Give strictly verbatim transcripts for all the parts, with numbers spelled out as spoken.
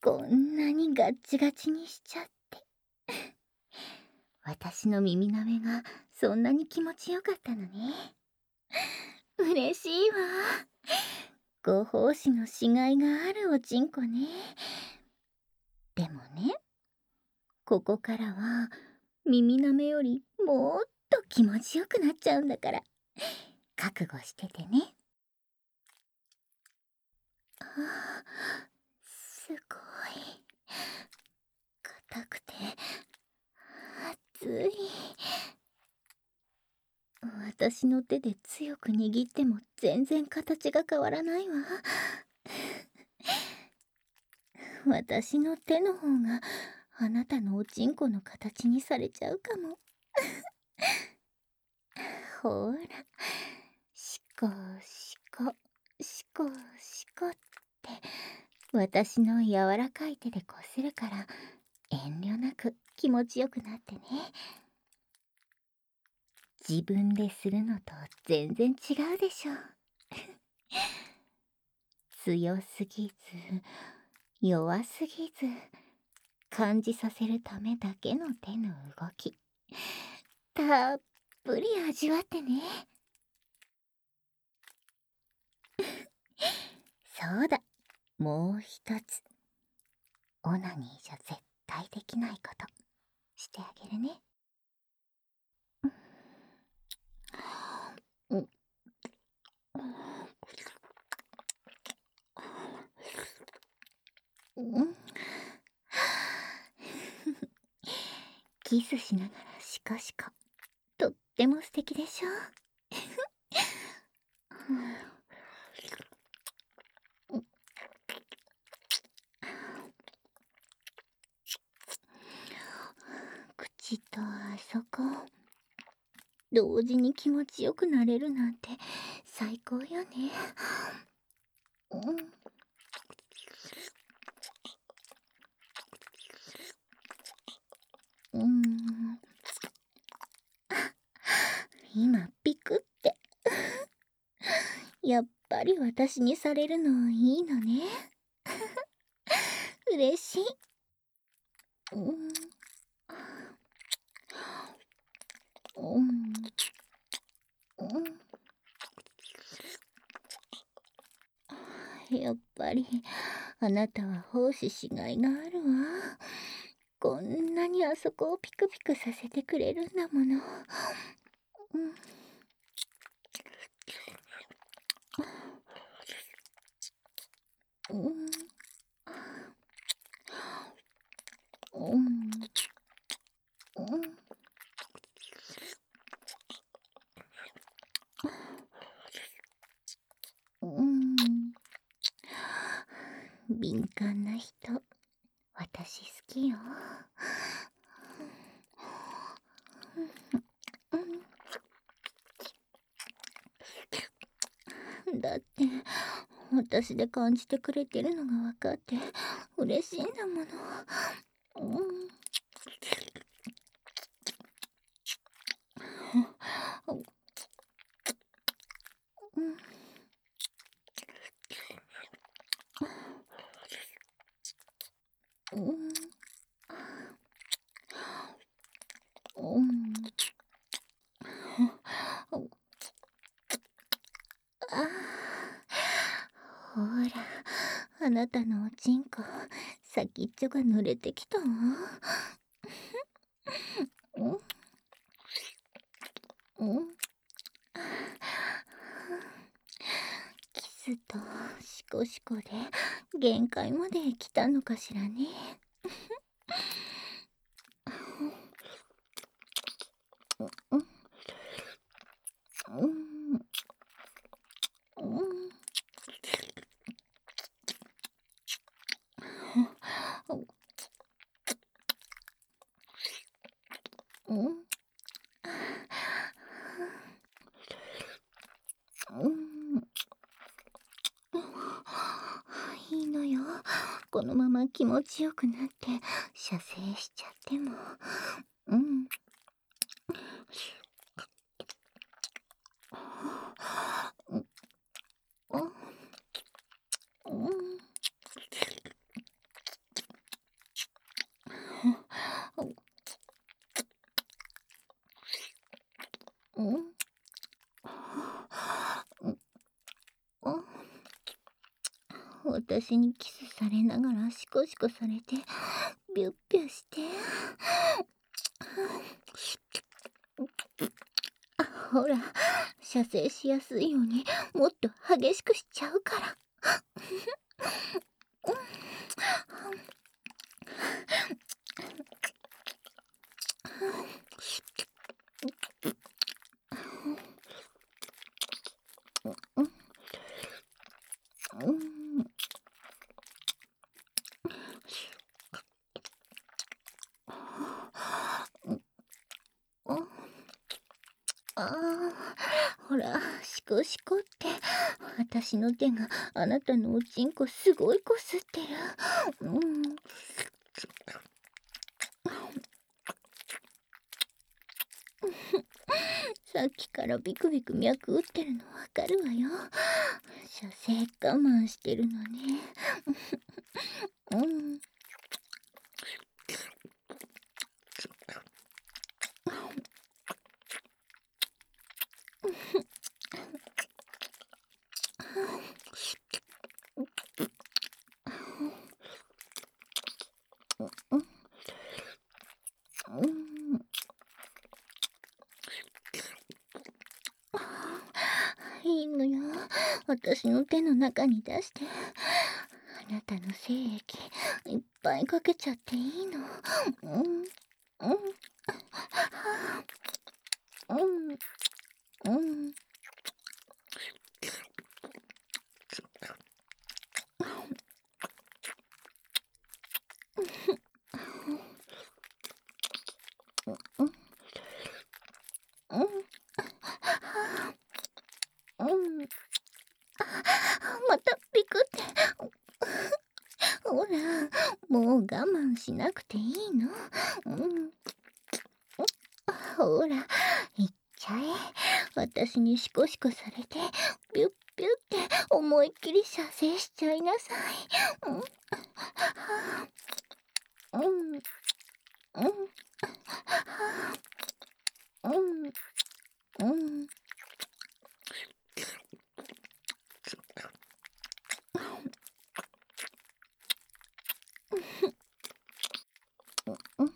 こんなにガッチガチにしちゃって。私の耳なめがそんなに気持ちよかったのね。嬉しいわ。ご奉仕のしがいがあるおちんこね。でもね、ここからは耳なめよりもっと気持ちよくなっちゃうんだから、覚悟しててね。ああ、すごい硬くて熱い。私の手で強く握っても全然形が変わらないわ。私の手の方があなたのおちんこの形にされちゃうかも。ほら、しこしこしこしこって私の柔らかい手でこするから、遠慮なく気持ちよくなってね。自分でするのと全然違うでしょ。強すぎず弱すぎず感じさせるためだけの手の動き、たっぷり味わってね。そうだ、もう一つオナニーじゃ絶対できないことしてあげるね。うん、うん、キスしながらシコシコ、とっても素敵でしょ。口とあそこ同時に気持ちよくなれるなんて最高よね。うん、うん、今ピクってやっぱり私にされるのいいのね。嬉しい。うん、うん、うん、やっぱりあなたは奉仕しがいがあるわ。こんなにあそこをピクピクさせてくれるんだもの。うん、うん、うん、うん、うん。敏感な人、私好きよ。だって私で感じてくれてるのが分かって嬉しいんだもの。うん、うん、うん、うん、ああ、ほら、あなたのおちんこ先っちょが濡れてきたわ。うん、うん、キスとシコシコで限界まで来たのかしらね。うん、うん、うん、うん、うん、いいのよ。このまま気持ちよくなって射精しちゃっても。うん、うん、うん、 私にキスされながらシコシコされてビュッビュして、ほら、射精しやすいようにもっと激しくしちゃうから。ああ、ほら、シコシコって、私の手があなたのおちんこすごいこすってる。うん。さっきからビクビク脈打ってるのわかるわよ。射精我慢してるのね。うん。いいのよ。私の手の中に出して。あなたの精液いっぱいかけちゃっていいの。うん。うん。うん。うん。うん。うん。またピクって。ほら、もう我慢しなくていいの。うん。ほら、いっちゃえ。私にシコシコされて、ピュッピュって思いっきり射精しちゃいなさい。うん。うん。うん。うん。うん。うん。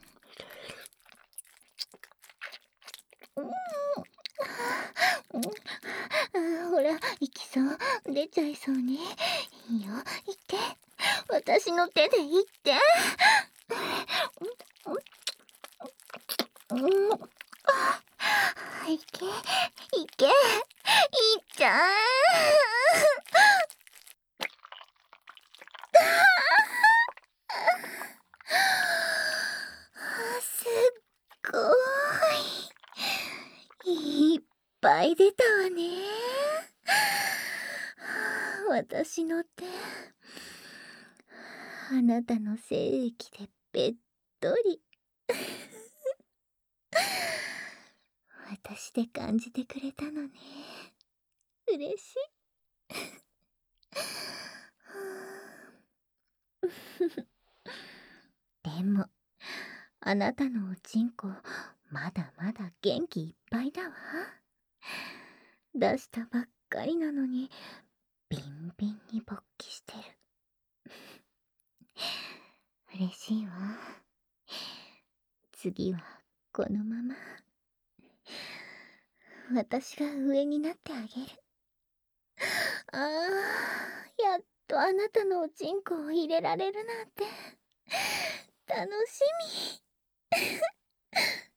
うん。あ、ほら、行きそう。出ちゃいそうね。いいよ、行って。私の手で行って。うん。うん。あ、行け、行け、行っちゃえ。すっごい。いっぱい出たわね。私の手、あなたの精液でべっとり。私で感じてくれたのね。嬉しい。でも、あなたのおちんこ、まだまだ元気いっぱいだわ。出したばっかりなのに、ビンビンに勃起してる。嬉しいわ。次はこのまま私が上になってあげる。あー、やっとあなたのおちんこを入れられるなんて楽しみ。